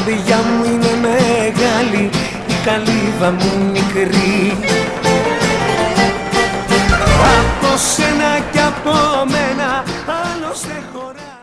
καρδιά μου είναι μεγάλη, η καλύβα μου μικρή. Από σένα κι από μένα άλλος δεν χωρά.